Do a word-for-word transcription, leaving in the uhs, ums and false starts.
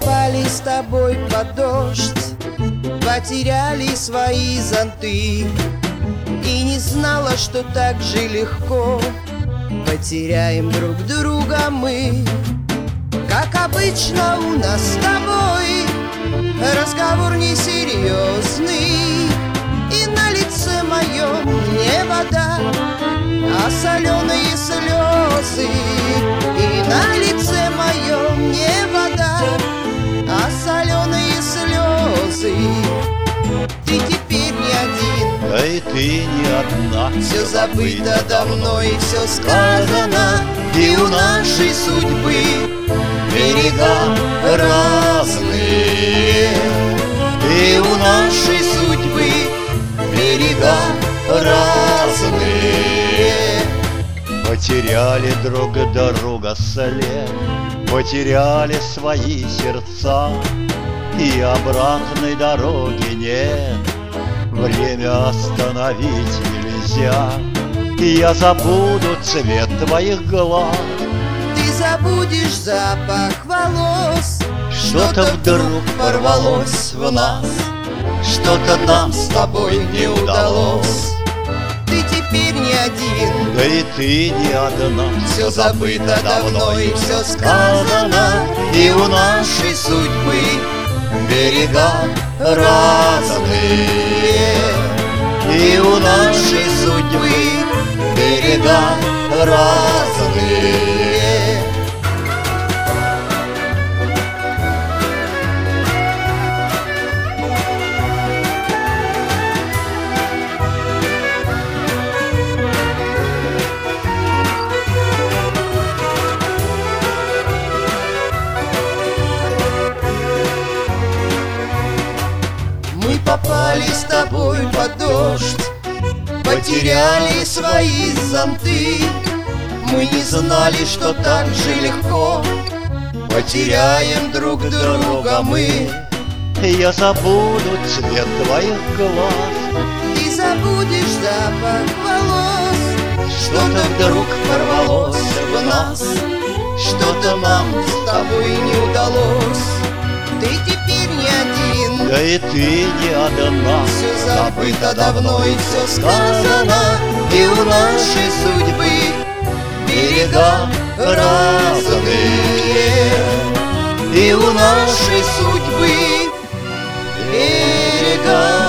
попали с тобой под дождь, потеряли свои зонты, и не знала, что так же легко потеряем друг друга мы. Как обычно у нас с тобой разговор несерьезный, и на лице моем не вода, а соленые слезы. И на лице моем не вода, а соленые слезы. Ты теперь не один, да и ты не одна. все забыто давно и все сказано, и у нашей судьбы берега разные, и у нашей судьбы берега разные. Потеряли друг друга след, потеряли свои сердца, и обратной дороги нет, время остановить нельзя. И я забуду цвет твоих глаз, Ты забудешь запах волос, что-то вдруг порвалось в нас, что-то нам с тобой не удалось. Ты теперь не один, Да и ты не одна, все забыто давно и все сказано, и у нашей судьбы берега разные, и у нашей судьбы берега разные. Мы попали с тобой под дождь, потеряли свои зонты, мы не знали, что так же легко потеряем друг друга мы. я забуду цвет твоих глаз, Ты забудешь запах волос, что-то вдруг порвалось в нас, что-то нам с тобой не удалось. Ты теперь не один, да и ты не одна, все забыто давно и все сказано, и у нашей судьбы берега разные, и у нашей судьбы берега